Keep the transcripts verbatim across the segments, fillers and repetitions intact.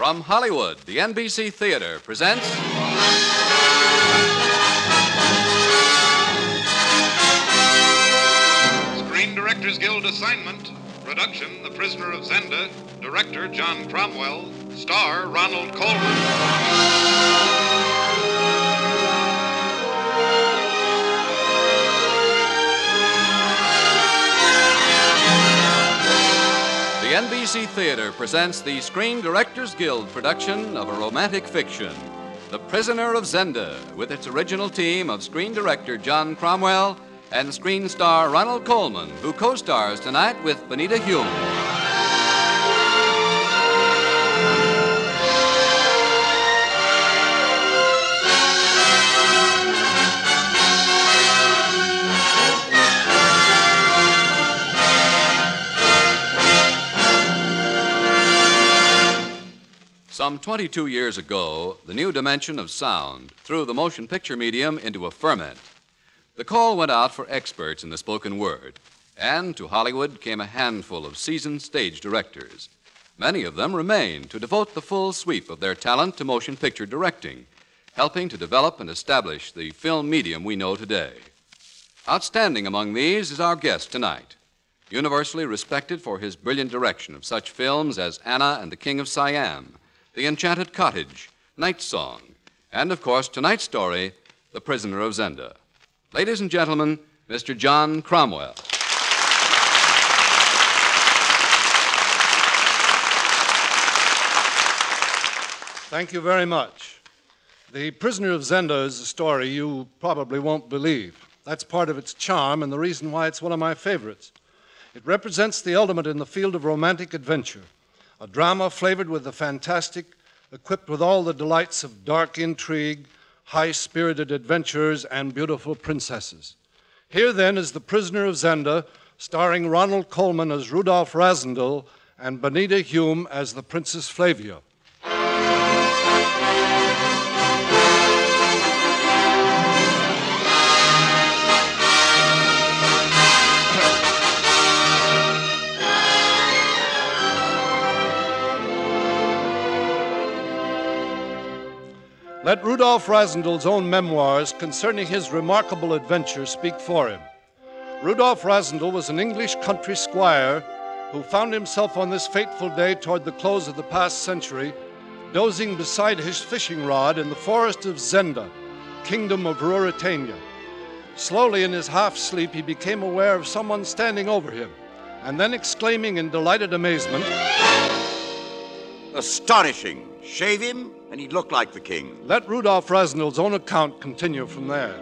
From Hollywood, the N B C Theater presents... Screen Directors Guild assignment. Production, The Prisoner of Zenda. Director, John Cromwell. Star, Ronald Colman. The N B C Theater presents the Screen Directors Guild production of a romantic fiction, The Prisoner of Zenda, with its original team of screen director John Cromwell and screen star Ronald Colman, who co-stars tonight with Benita Hume. Some twenty-two years ago, the new dimension of sound threw the motion picture medium into a ferment. The call went out for experts in the spoken word, and to Hollywood came a handful of seasoned stage directors. Many of them remain to devote the full sweep of their talent to motion picture directing, helping to develop and establish the film medium we know today. Outstanding among these is our guest tonight, universally respected for his brilliant direction of such films as Anna and the King of Siam, The Enchanted Cottage, Night Song, and, of course, tonight's story, The Prisoner of Zenda. Ladies and gentlemen, Mister John Cromwell. Thank you very much. The Prisoner of Zenda is a story you probably won't believe. That's part of its charm and the reason why it's one of my favorites. It represents the ultimate in the field of romantic adventure. A drama flavored with the fantastic, equipped with all the delights of dark intrigue, high-spirited adventurers, and beautiful princesses. Here, then, is The Prisoner of Zenda, starring Ronald Colman as Rudolph Rassendyll and Benita Hume as the Princess Flavia. Let Rudolph Rassendyll's own memoirs concerning his remarkable adventure speak for him. Rudolph Rassendyll was an English country squire who found himself on this fateful day toward the close of the past century, dozing beside his fishing rod in the forest of Zenda, kingdom of Ruritania. Slowly in his half-sleep, he became aware of someone standing over him, and then exclaiming in delighted amazement, "Astonishing! Shave him, and he'd look like the king." Let Rudolph Rassendyll's own account continue from there.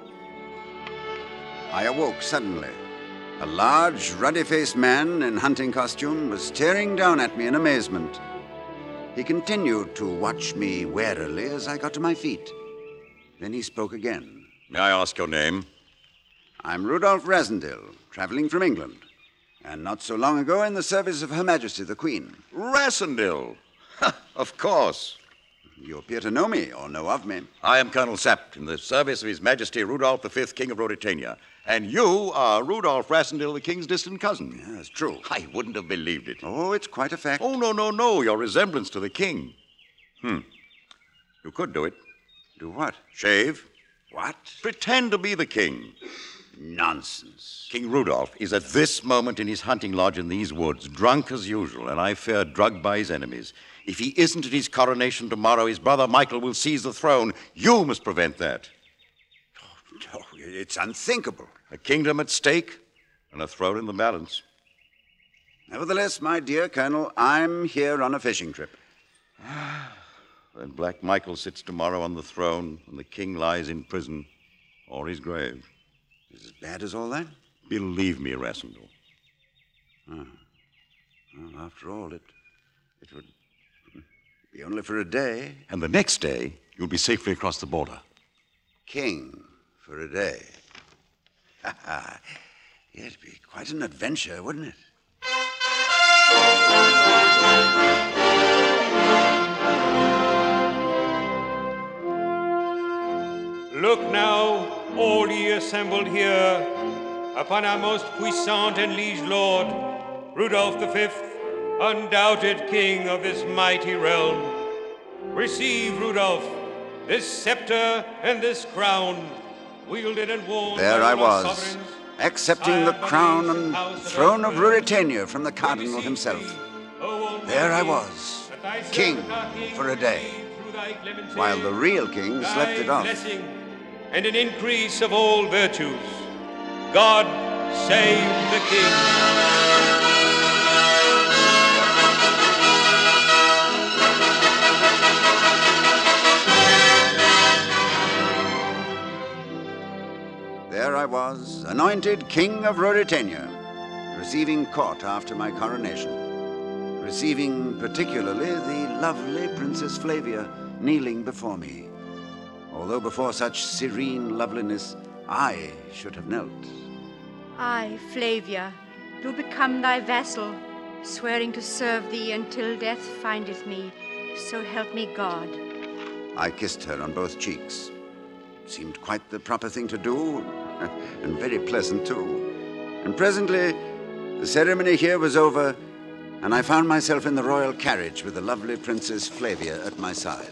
I awoke suddenly. A large, ruddy-faced man in hunting costume was staring down at me in amazement. He continued to watch me warily as I got to my feet. Then he spoke again. May I ask your name? I'm Rudolph Rassendyll, traveling from England, and not so long ago in the service of Her Majesty the Queen. Rassendyll. Of course. You appear to know me or know of me. I am Colonel Sapt in the service of His Majesty Rudolph the Fifth, King of Ruritania. And you are Rudolph Rassendyll, the king's distant cousin. Yeah, that's true. I wouldn't have believed it. Oh, it's quite a fact. Oh, no, no, no. Your resemblance to the king. Hmm. You could do it. Do what? Shave. What? Pretend to be the king. Nonsense. King Rudolph is at this moment in his hunting lodge in these woods, drunk as usual, and I fear drugged by his enemies. If he isn't at his coronation tomorrow, his brother Michael will seize the throne. You must prevent that. Oh, it's unthinkable. A kingdom at stake and a throne in the balance. Nevertheless, my dear Colonel, I'm here on a fishing trip. When Black Michael sits tomorrow on the throne and the king lies in prison or his grave. Is it as bad as all that? Believe me, Rassendyll. Oh. Well, after all, it, it would be only for a day. And the next day, you'll be safely across the border. King for a day. Ha ha. It'd be quite an adventure, wouldn't it? Look now, all ye assembled here, upon our most puissant and liege lord, Rudolph the Fifth, undoubted king of this mighty realm. Receive, Rudolph, this scepter and this crown, wielded and worn There by I all our was, sovereigns, accepting the sire, crown bodies, and house of throne of Habsburg. Ruritania from the We cardinal beseech himself. thee, O Almighty, There I was, that thy servant king our king for a day, receive through thy clemency while the real king thy slept it off. blessing and an increase of all virtues. God save the king. There I was, anointed king of Ruritania, receiving court after my coronation, receiving particularly the lovely Princess Flavia kneeling before me, although before such serene loveliness I should have knelt. I, Flavia, do become thy vassal, swearing to serve thee until death findeth me. So help me God. I kissed her on both cheeks. Seemed quite the proper thing to do, and very pleasant too. And presently, the ceremony here was over, and I found myself in the royal carriage with the lovely Princess Flavia at my side.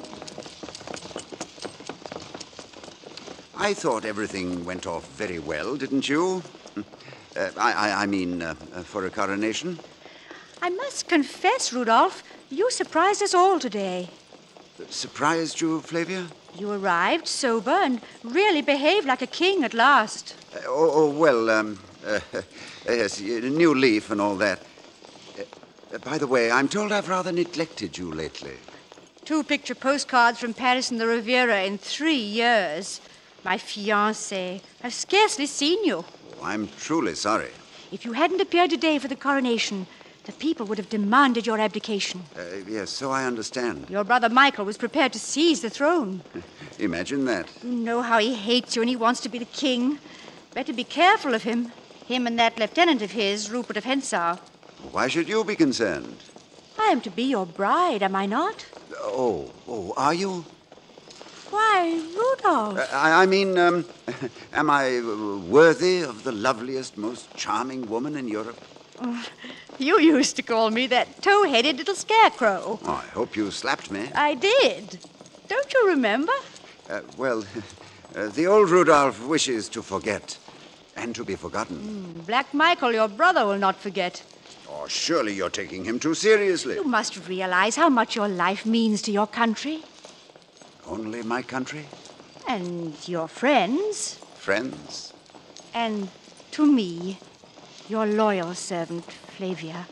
I thought everything went off very well, didn't you? Uh, I, I, I mean, uh, uh, for a coronation. I must confess, Rudolph, you surprised us all today. Surprised you, Flavia? You arrived sober and really behaved like a king at last. Uh, oh, oh, well, um, uh, uh, yes, a new leaf and all that. Uh, by the way, I'm told I've rather neglected you lately. Two picture postcards from Paris and the Riviera in three years. My fiancé, I've scarcely seen you. Oh, I'm truly sorry. If you hadn't appeared today for the coronation, the people would have demanded your abdication. Uh, yes, so I understand. Your brother Michael was prepared to seize the throne. Imagine that. You know how he hates you and he wants to be the king. Better be careful of him. Him and that lieutenant of his, Rupert of Hentzau. Why should you be concerned? I am to be your bride, am I not? Oh, oh, are you? Why, Rudolph. Uh, I, I mean, um, am I uh, worthy of the loveliest, most charming woman in Europe? Oh, you used to call me that tow-headed little scarecrow. Oh, I hope you slapped me. I did. Don't you remember? Uh, well, uh, the old Rudolph wishes to forget and to be forgotten. Mm, Black Michael, your brother, will not forget. Oh, surely you're taking him too seriously. You must realize how much your life means to your country. Only my country? And your friends. Friends? And to me, your loyal servant, Flavia.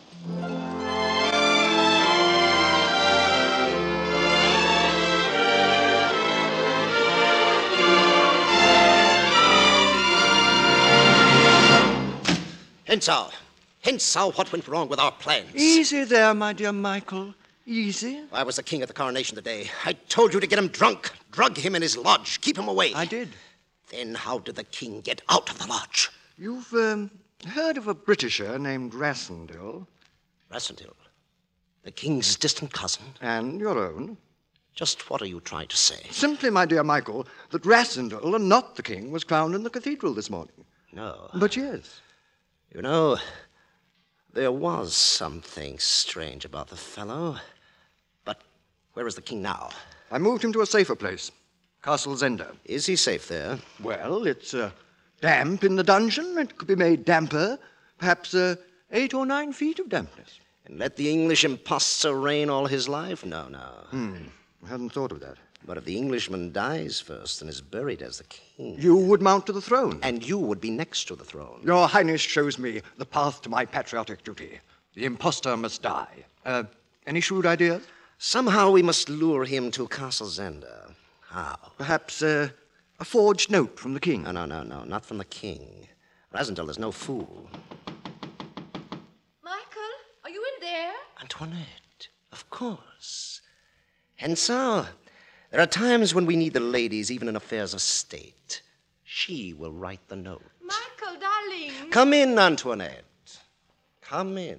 Hentzau! Hentzau, what went wrong with our plans? Easy there, my dear Michael. Easy. I was the king at the coronation today. I told you to get him drunk, drug him in his lodge, keep him away. I did. Then how did the king get out of the lodge? You've um, heard of a Britisher named Rassendyll? Rassendyll? The king's distant cousin? And your own? Just what are you trying to say? Simply, my dear Michael, that Rassendyll, and not the king, was crowned in the cathedral this morning. No. But yes. You know, there was something strange about the fellow. But where is the king now? I moved him to a safer place, Castle Zenda. Is he safe there? Well, it's uh, damp in the dungeon. It could be made damper. Perhaps uh, eight or nine feet of dampness. And let the English impostor reign all his life? No, no. Hmm. I hadn't thought of that. But if the Englishman dies first and is buried as the king... You would mount to the throne. And you would be next to the throne. Your Highness shows me the path to my patriotic duty. The impostor must die. Uh, any shrewd ideas? Somehow we must lure him to Castle Zenda. How? Perhaps uh, a forged note from the king. No, no, no, no, not from the king. Rassendyll is no fool. Michael, are you in there? Antoinette, of course. And so, there are times when we need the ladies, even in affairs of state. She will write the note. Michael, darling. Come in, Antoinette. Come in.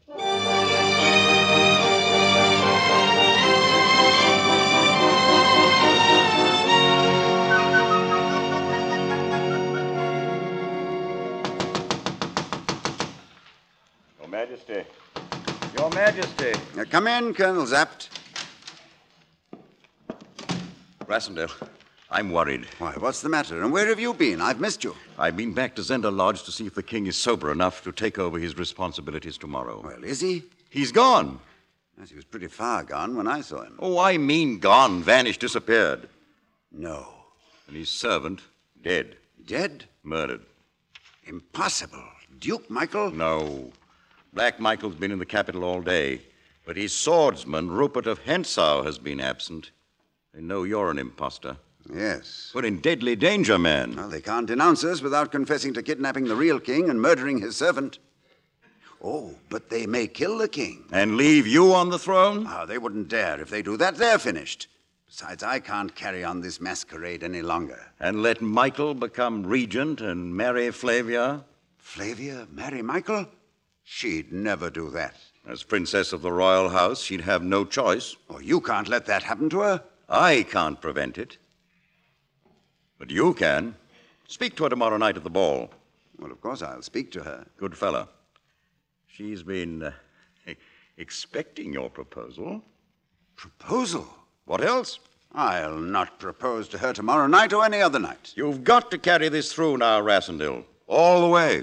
Your Majesty. Your Majesty. Uh, come in, Colonel Zapt. Rassendale, I'm worried. Why, what's the matter? And where have you been? I've missed you. I've been back to Zenda Lodge to see if the king is sober enough to take over his responsibilities tomorrow. Well, is he? He's gone. Yes, he was pretty far gone when I saw him. Oh, I mean gone, vanished, disappeared. No. And his servant, dead. Dead? Murdered. Impossible. Duke Michael? No. Black Michael's been in the capital all day. But his swordsman, Rupert of Hentzau, has been absent. They know you're an imposter. Yes. We're in deadly danger, man. Well, they can't denounce us without confessing to kidnapping the real king and murdering his servant. Oh, but they may kill the king. And leave you on the throne? Oh, they wouldn't dare. If they do that, they're finished. Besides, I can't carry on this masquerade any longer. And let Michael become regent and marry Flavia? Flavia marry Michael? She'd never do that. As princess of the royal house, she'd have no choice. Oh, you can't let that happen to her. I can't prevent it. But you can. Speak to her tomorrow night at the ball. Well, of course I'll speak to her. Good fellow. She's been uh, expecting your proposal. Proposal? What else? I'll not propose to her tomorrow night or any other night. You've got to carry this through now, Rassendil. All the way.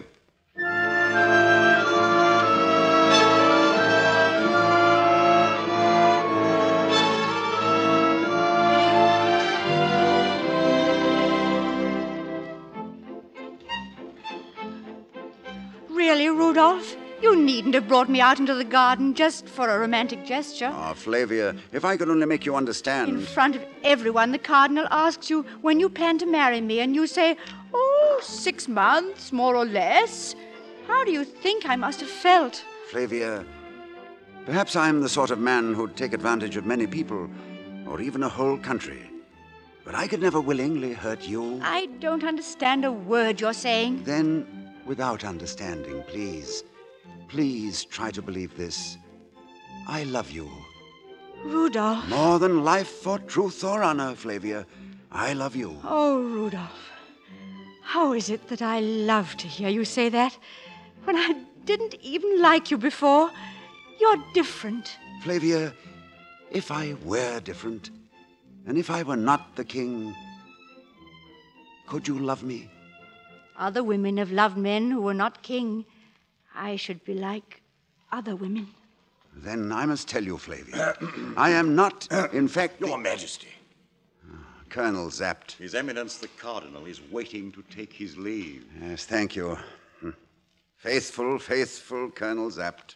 Really, Rudolph? You needn't have brought me out into the garden just for a romantic gesture. Ah, Flavia, if I could only make you understand. In front of everyone, the cardinal asks you when you plan to marry me, and you say, oh, six months, more or less. How do you think I must have felt? Flavia, perhaps I'm the sort of man who'd take advantage of many people, or even a whole country. But I could never willingly hurt you. I don't understand a word you're saying. Then, without understanding, please, please try to believe this. I love you. Rudolph. More than life or truth or honor, Flavia. I love you. Oh, Rudolph. How is it that I love to hear you say that when I didn't even like you before? You're different. Flavia, if I were different, and if I were not the king, could you love me? Other women have loved men who were not king. I should be like other women. Then I must tell you, Flavia, I am not, in fact... Your Majesty. Colonel Zapt. His Eminence the Cardinal is waiting to take his leave. Yes, thank you. Faithful, faithful Colonel Zapt.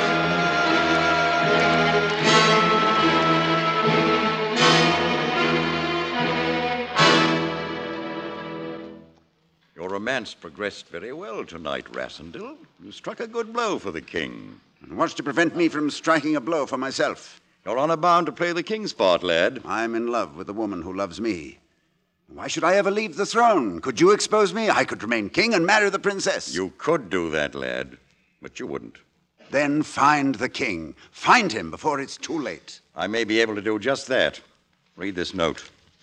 Your romance progressed very well tonight, Rassendil. You struck a good blow for the king. And what's to prevent me from striking a blow for myself? You're honor bound to play the king's part, lad. I'm in love with a woman who loves me. Why should I ever leave the throne? Could you expose me? I could remain king and marry the princess. You could do that, lad, but you wouldn't. Then find the king. Find him before it's too late. I may be able to do just that. Read this note.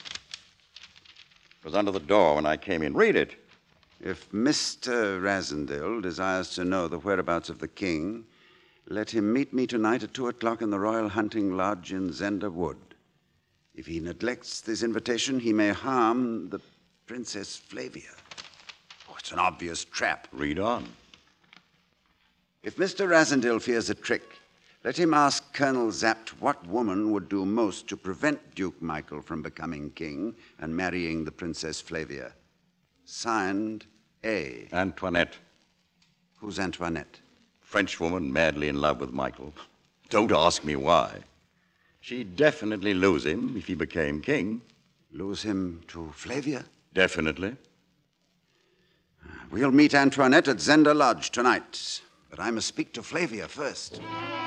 It was under the door when I came in. Read it. If Mister Rassendil desires to know the whereabouts of the king, let him meet me tonight at two o'clock in the Royal Hunting Lodge in Zenda Wood. If he neglects this invitation, he may harm the Princess Flavia. Oh, it's an obvious trap. Read on. If Mister Rassendil fears a trick, let him ask Colonel Zapt what woman would do most to prevent Duke Michael from becoming king and marrying the Princess Flavia. Signed, A. Antoinette. Who's Antoinette? Frenchwoman madly in love with Michael. Don't ask me why. She'd definitely lose him if he became king. Lose him to Flavia? Definitely. We'll meet Antoinette at Zenda Lodge tonight. But I must speak to Flavia first.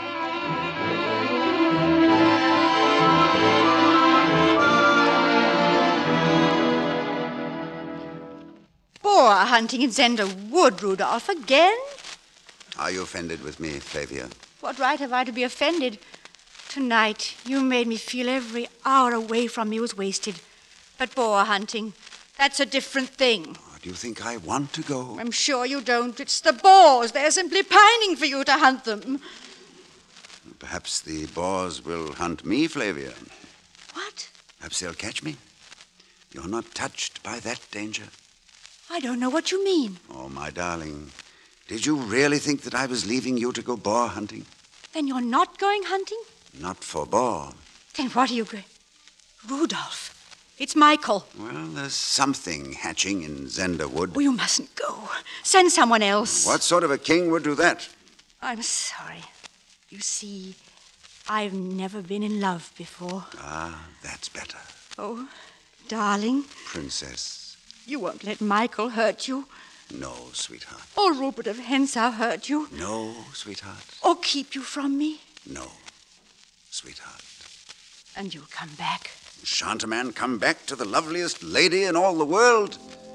Boar hunting in Zenda Wood, Rudolph, again? Are you offended with me, Flavia? What right have I to be offended? Tonight, you made me feel every hour away from me was wasted. But boar hunting, that's a different thing. Oh, do you think I want to go? I'm sure you don't. It's the boars. They're simply pining for you to hunt them. Perhaps the boars will hunt me, Flavia. What? Perhaps they'll catch me. You're not touched by that danger? I don't know what you mean. Oh, my darling, did you really think that I was leaving you to go boar hunting? Then you're not going hunting? Not for boar. Then what are you going? Rudolph, it's Michael. Well, there's something hatching in Zenderwood. Oh, you mustn't go. Send someone else. What sort of a king would do that? I'm sorry. You see, I've never been in love before. Ah, that's better. Oh, darling. Princess. You won't let Michael hurt you. No, sweetheart. Or Rupert of Hentzau hurt you. No, sweetheart. Or keep you from me. No, sweetheart. And you'll come back. Shan't a man come back to the loveliest lady in all the world?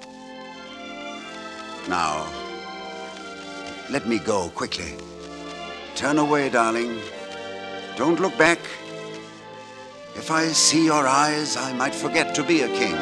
Now, let me go quickly. Turn away, darling. Don't look back. If I see your eyes, I might forget to be a king.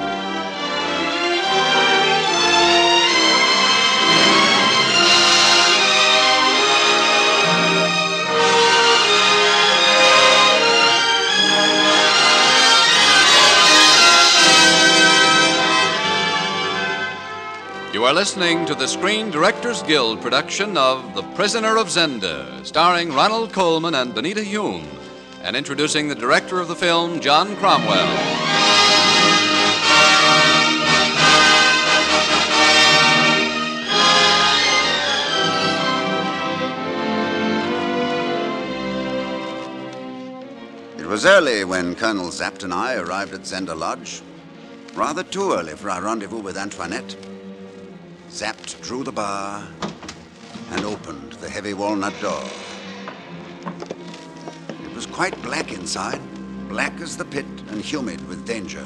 You are listening to the Screen Directors Guild production of The Prisoner of Zenda, starring Ronald Colman and Benita Hume, and introducing the director of the film, John Cromwell. It was early when Colonel Zapt and I arrived at Zenda Lodge. Rather too early for our rendezvous with Antoinette. Zapt drew the bar and opened the heavy walnut door. It was quite black inside, black as the pit and humid with danger.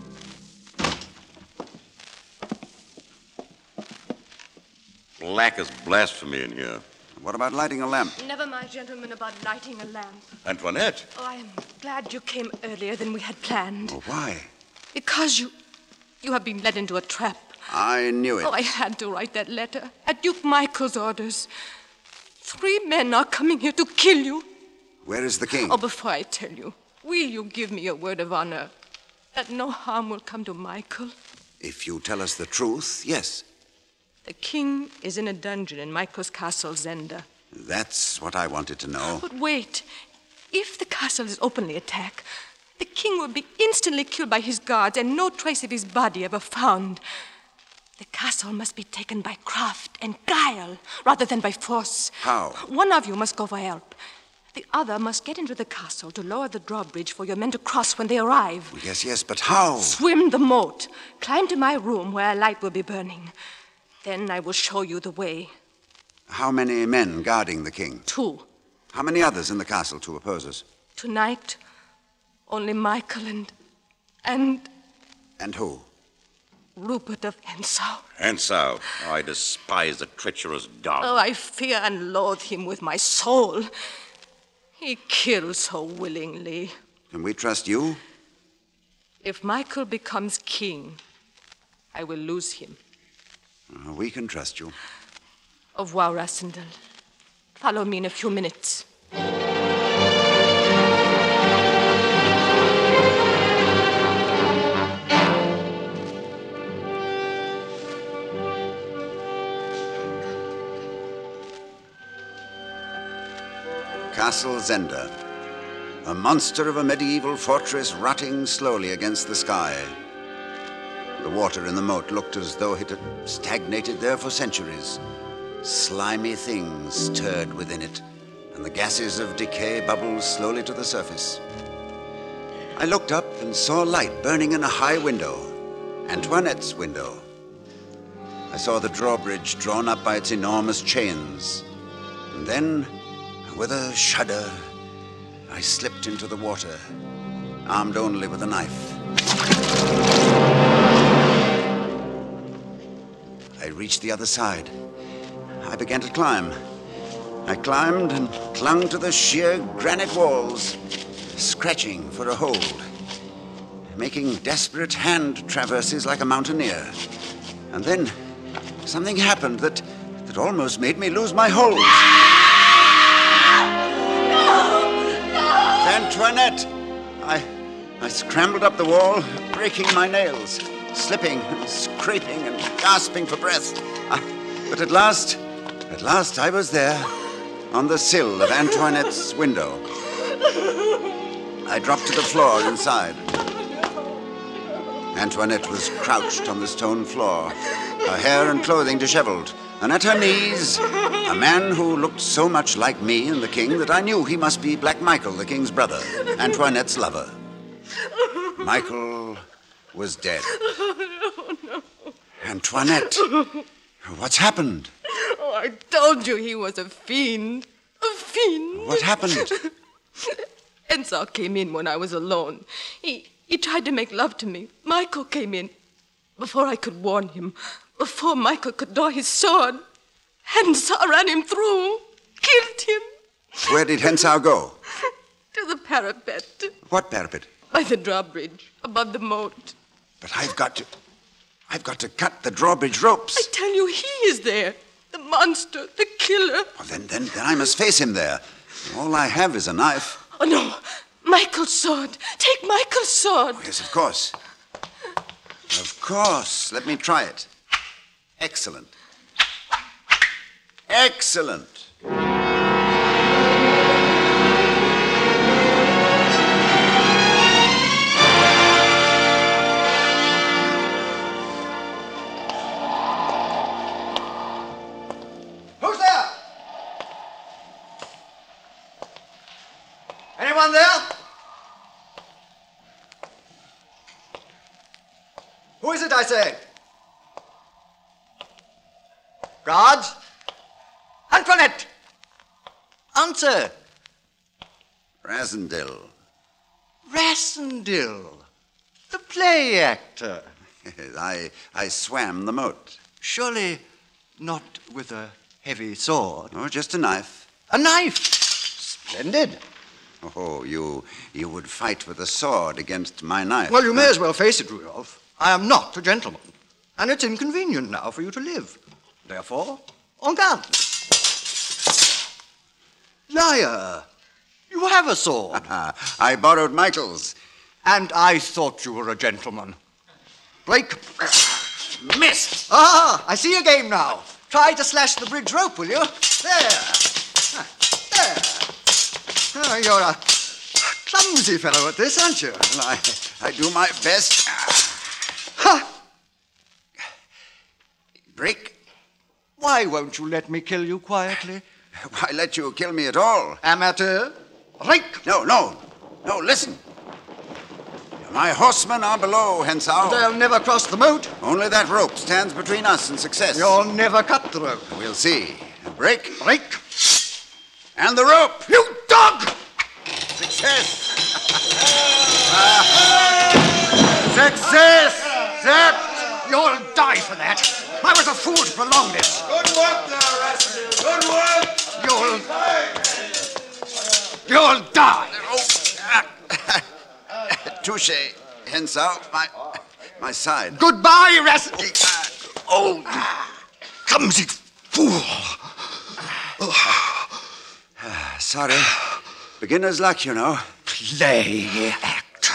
Black as blasphemy in here. What about lighting a lamp? Never mind, gentlemen, about lighting a lamp. Antoinette. Oh, I am glad you came earlier than we had planned. Oh, why? Because you... you have been led into a trap. I knew it. Oh, I had to write that letter at Duke Michael's orders. Three men are coming here to kill you. Where is the king? Oh, before I tell you, will you give me a word of honor that no harm will come to Michael? If you tell us the truth, yes. The king is in a dungeon in Michael's castle, Zenda. That's what I wanted to know. But wait. If the castle is openly attacked, the king will be instantly killed by his guards and no trace of his body ever found. The castle must be taken by craft and guile rather than by force. How? One of you must go for help. The other must get into the castle to lower the drawbridge for your men to cross when they arrive. Yes, yes, but how? Swim the moat. Climb to my room where a light will be burning. Then I will show you the way. How many men guarding the king? Two. How many others in the castle to oppose us? Tonight, only Michael and... and... And who? Rupert of Hentzau. Hentzau. Oh, I despise the treacherous dog. Oh, I fear and loathe him with my soul. He kills so willingly. Can we trust you? If Michael becomes king, I will lose him. Uh, we can trust you. Au revoir, Rassendyll. Follow me in a few minutes. Castle Zenda, a monster of a medieval fortress rotting slowly against the sky. The water in the moat looked as though it had stagnated there for centuries. Slimy things stirred within it, and the gases of decay bubbled slowly to the surface. I looked up and saw a light burning in a high window, Antoinette's window. I saw the drawbridge drawn up by its enormous chains, and then, with a shudder, I slipped into the water, armed only with a knife. I reached the other side. I began to climb. I climbed and clung to the sheer granite walls, scratching for a hold, making desperate hand traverses like a mountaineer. And then something happened that, that almost made me lose my hold. Antoinette! I I scrambled up the wall, breaking my nails, slipping and scraping and gasping for breath. Ah, but at last, at last I was there, on the sill of Antoinette's window. I dropped to the floor inside. Antoinette was crouched on the stone floor, her hair and clothing disheveled, and at her knees, a man who looked so much like me and the king that I knew he must be Black Michael, the king's brother, Antoinette's lover. Michael was dead. Oh, no. Antoinette, what's happened? Oh, I told you he was a fiend. A fiend. What happened? Ensau came in when I was alone. He, he tried to make love to me. Michael came in. Before I could warn him, before Michael could draw his sword, Ensau ran him through, killed him. Where did Ensau go? To the parapet. What parapet? By the drawbridge, above the moat. But I've got to... I've got to cut the drawbridge ropes. I tell you, he is there. The monster, the killer. Well, then, then, then I must face him there. All I have is a knife. Oh, no. Michael's sword. Take Michael's sword. Oh, yes, of course. Of course. Let me try it. Excellent. Excellent. Who's there? Anyone there? Who is it, I say? Guards? Antoinette! Answer! Rassendyll. Rassendyll, the play actor. I, I swam the moat. Surely not with a heavy sword. Oh, just a knife. A knife! Splendid. Oh, you, you would fight with a sword against my knife. Well, you may as well face it, Rudolph. I am not a gentleman, and it's inconvenient now for you to live. Therefore, en garde. Liar! You have a sword. I borrowed Michael's. And I thought you were a gentleman. Blake. Missed! Ah, I see a game now. Try to slash the bridge rope, will you? There. There. Oh, you're a clumsy fellow at this, aren't you? Well, I, I do my best. Ha! Break. Why won't you let me kill you quietly? Why let you kill me at all? Amateur. Rake! No, no. No, listen. My horsemen are below, Ensau. They'll never cross the moat. Only that rope stands between us and success. You'll never cut the rope. We'll see. Break. Break. And the rope. You dog! Success. Success! That you'll die for that. I was a fool to prolong this. Good work there, Rassendyll. Good work. You'll... You'll die. Touche, Ensau. My, my side. Goodbye, Rassendyll. Oh, Clumsy fool. sorry. Beginner's luck, you know. Play actor.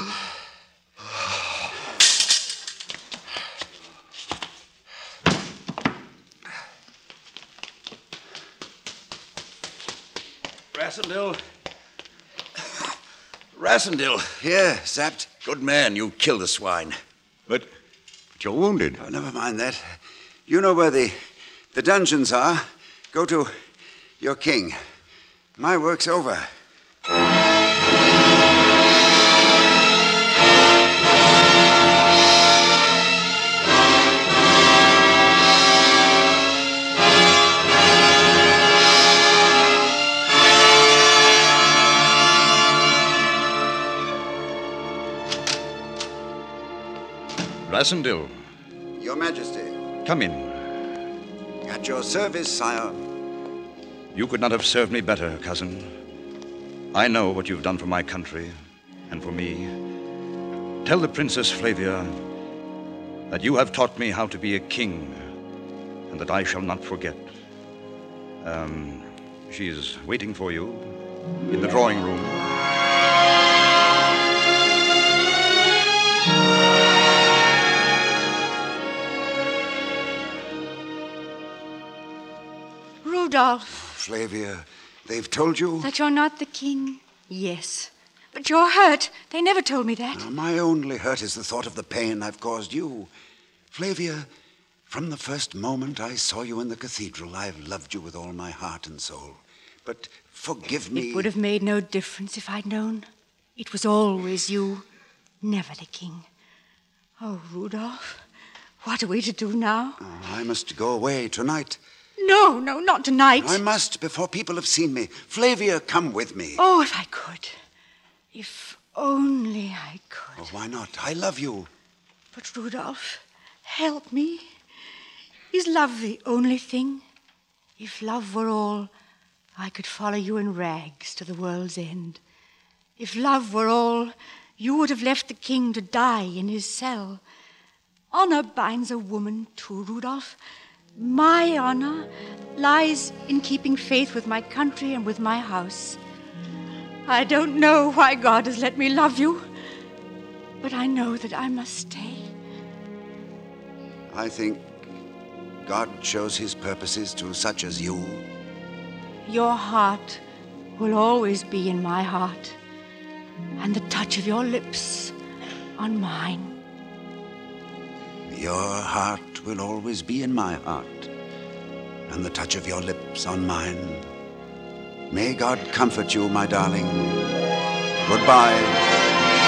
Rassendyll. Rassendyll. Here, Zapt. Good man, you killed the swine. But, but you're wounded. Oh, never mind that. You know where the, the dungeons are. Go to your king. My work's over. Rassendyll. Your Majesty. Come in. At your service, sire. You could not have served me better, cousin. I know what you've done for my country and for me. Tell the Princess Flavia that you have taught me how to be a king and that I shall not forget. Um, she is waiting for you in the drawing room. Rudolph. Flavia, they've told you? That you're not the king? Yes. But you're hurt. They never told me that. Now, my only hurt is the thought of the pain I've caused you. Flavia, from the first moment I saw you in the cathedral, I've loved you with all my heart and soul. But forgive me. It would have made no difference if I'd known. It was always you, never the king. Oh, Rudolph, what are we to do now? Oh, I must go away tonight. No, no, not tonight. I must, before people have seen me. Flavia, come with me. Oh, if I could. If only I could. Oh, why not? I love you. But, Rudolph, help me. Is love the only thing? If love were all, I could follow you in rags to the world's end. If love were all, you would have left the king to die in his cell. Honor binds a woman too, Rudolph. My honor lies in keeping faith with my country and with my house. I don't know why God has let me love you, but I know that I must stay. I think God shows his purposes to such as you. Your heart will always be in my heart, and the touch of your lips on mine. Your heart will always be in my heart, and the touch of your lips on mine. May God comfort you, my darling. Goodbye.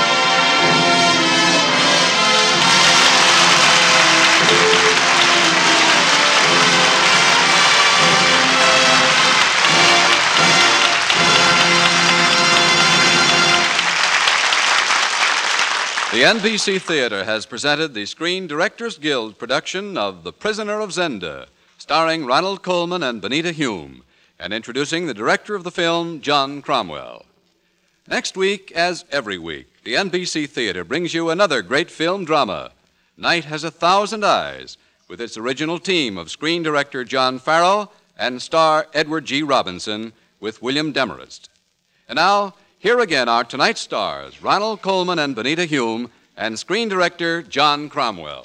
The N B C Theater has presented the Screen Directors Guild production of The Prisoner of Zenda, starring Ronald Colman and Benita Hume, and introducing the director of the film, John Cromwell. Next week, as every week, the N B C Theater brings you another great film drama, Night Has a Thousand Eyes, with its original team of screen director John Farrell and star Edward G. Robinson with William Demarest. And now, here again are tonight's stars, Ronald Colman and Benita Hume, and screen director John Cromwell.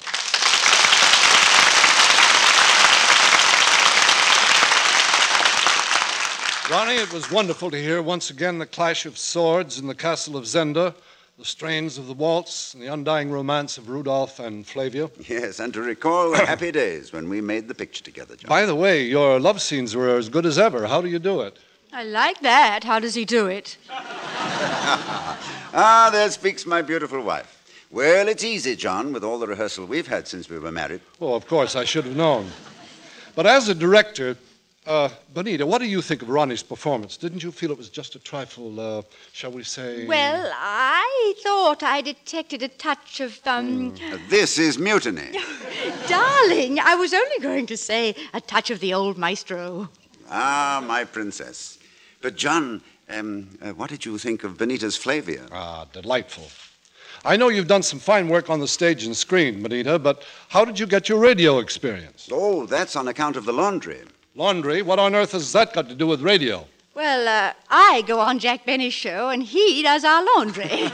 Ronnie, it was wonderful to hear once again the clash of swords in the castle of Zenda, the strains of the waltz, and the undying romance of Rudolph and Flavia. Yes, and to recall the happy days when we made the picture together, John. By the way, your love scenes were as good as ever. How do you do it? I like that. How does he do it? Ah, there speaks my beautiful wife. Well, it's easy, John, with all the rehearsal we've had since we were married. Oh, of course, I should have known. But as a director, uh, Benita, what do you think of Ronnie's performance? Didn't you feel it was just a trifle, uh, shall we say... Well, I thought I detected a touch of, um... Mm. This is mutiny. Darling, I was only going to say a touch of the old maestro. Ah, my princess. But, John, um, uh, what did you think of Benita's Flavia? Ah, delightful. I know you've done some fine work on the stage and screen, Benita, but how did you get your radio experience? Oh, that's on account of the laundry. Laundry? What on earth has that got to do with radio? Well, uh, I go on Jack Benny's show, and he does our laundry.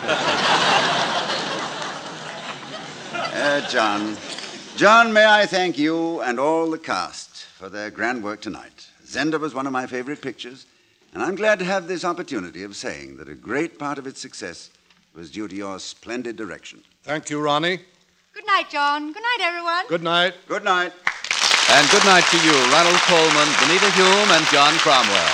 uh, John, John, may I thank you and all the cast for their grand work tonight. Zenda was one of my favorite pictures, and I'm glad to have this opportunity of saying that a great part of its success was due to your splendid direction. Thank you, Ronnie. Good night, John. Good night, everyone. Good night. Good night. And good night to you, Ronald Colman, Benita Hume, and John Cromwell.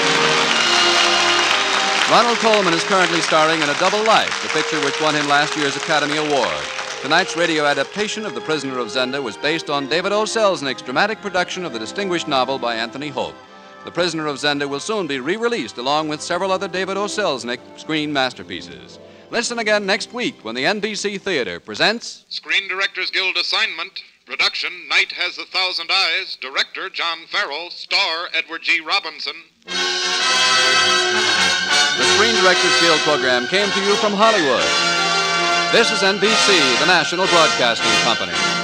Ronald Colman is currently starring in A Double Life, the picture which won him last year's Academy Award. Tonight's radio adaptation of The Prisoner of Zenda was based on David O. Selznick's dramatic production of the distinguished novel by Anthony Hope. The Prisoner of Zenda will soon be re-released along with several other David O. Selznick screen masterpieces. Listen again next week when the N B C Theater presents... Screen Directors Guild assignment. Production, Night Has a Thousand Eyes. Director, John Farrell. Star, Edward G. Robinson. The Screen Directors Guild program came to you from Hollywood. This is N B C, the national broadcasting company.